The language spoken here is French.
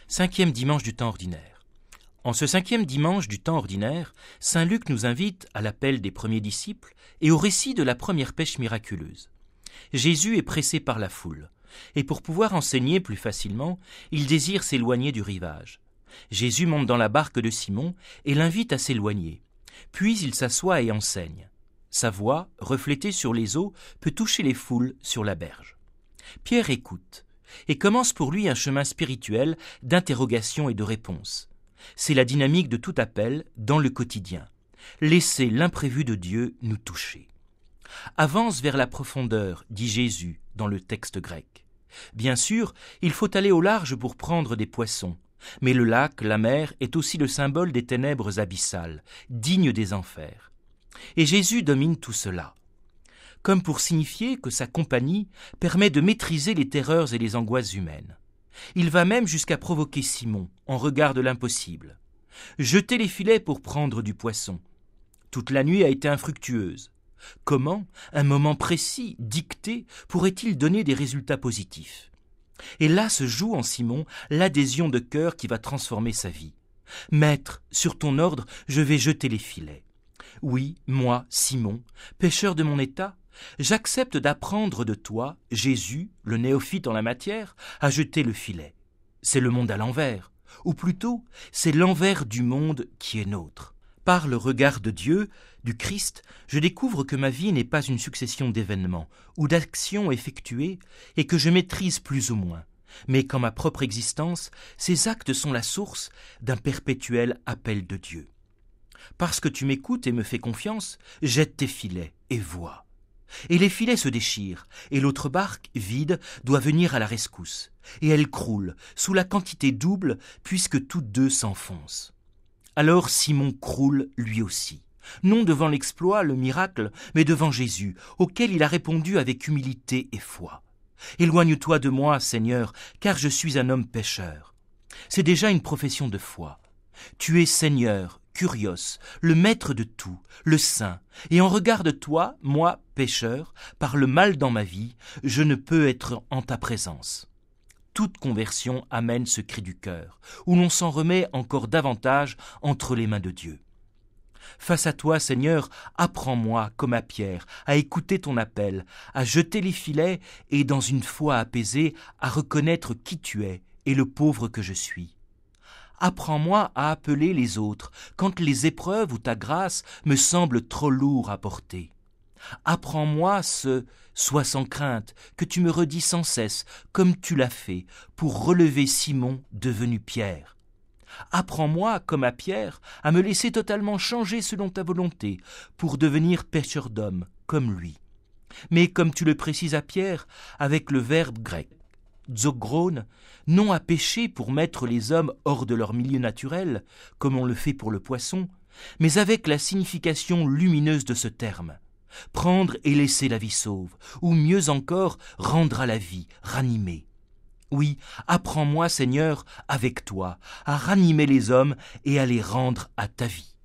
Cinquième dimanche du temps ordinaire. En ce cinquième dimanche du temps ordinaire, saint Luc nous invite à l'appel des premiers disciples et au récit de la première pêche miraculeuse. Jésus est pressé par la foule, et pour pouvoir enseigner plus facilement, il désire s'éloigner du rivage. Jésus monte dans la barque de Simon et l'invite à s'éloigner. Puis il s'assoit et enseigne. Sa voix, reflétée sur les eaux, peut toucher les foules sur la berge. Pierre écoute et commence pour lui un chemin spirituel d'interrogation et de réponse. C'est la dynamique de tout appel dans le quotidien. Laissez l'imprévu de Dieu nous toucher. Avance vers la profondeur, dit Jésus dans le texte grec. Bien sûr, il faut aller au large pour prendre des poissons, mais le lac, la mer, est aussi le symbole des ténèbres abyssales, dignes des enfers. Et Jésus domine tout cela, comme pour signifier que sa compagnie permet de maîtriser les terreurs et les angoisses humaines. Il va même jusqu'à provoquer Simon, en regard de l'impossible. Jetez les filets pour prendre du poisson. Toute la nuit a été infructueuse. Comment un moment précis, dicté, pourrait-il donner des résultats positifs ? Et là se joue en Simon l'adhésion de cœur qui va transformer sa vie. « Maître, sur ton ordre, je vais jeter les filets. Oui, moi, Simon, pécheur de mon état, j'accepte d'apprendre de toi, Jésus, le néophyte en la matière, à jeter le filet. C'est le monde à l'envers, ou plutôt, c'est l'envers du monde qui est nôtre. Par le regard de Dieu, du Christ, je découvre que ma vie n'est pas une succession d'événements ou d'actions effectuées et que je maîtrise plus ou moins, mais qu'en ma propre existence, ces actes sont la source d'un perpétuel appel de Dieu. Parce que tu m'écoutes et me fais confiance, jette tes filets et vois. Et les filets se déchirent, et l'autre barque, vide, doit venir à la rescousse. Et elle croule, sous la quantité double, puisque toutes deux s'enfoncent. Alors Simon croule lui aussi, non devant l'exploit, le miracle, mais devant Jésus, auquel il a répondu avec humilité et foi. « Éloigne-toi de moi, Seigneur, car je suis un homme pécheur. » C'est déjà une profession de foi. Tu es Seigneur, Kurios, le maître de tout, le saint, et en regard de toi, moi, pécheur, par le mal dans ma vie, je ne peux être en ta présence. Toute conversion amène ce cri du cœur, où l'on s'en remet encore davantage entre les mains de Dieu. Face à toi, Seigneur, apprends-moi, comme à Pierre, à écouter ton appel, à jeter les filets et, dans une foi apaisée, à reconnaître qui tu es et le pauvre que je suis. Apprends-moi à appeler les autres quand les épreuves ou ta grâce me semblent trop lourds à porter. Apprends-moi ce « sois sans crainte » que tu me redis sans cesse, comme tu l'as fait, pour relever Simon devenu Pierre. Apprends-moi, comme à Pierre, à me laisser totalement changer selon ta volonté, pour devenir pêcheur d'hommes, comme lui. Mais comme tu le précises à Pierre, avec le verbe grec, zogrone, non à pêcher pour mettre les hommes hors de leur milieu naturel, comme on le fait pour le poisson, mais avec la signification lumineuse de ce terme. Prendre et laisser la vie sauve, ou mieux encore, rendre à la vie, ranimer. Oui, apprends-moi, Seigneur, avec toi, à ranimer les hommes et à les rendre à ta vie.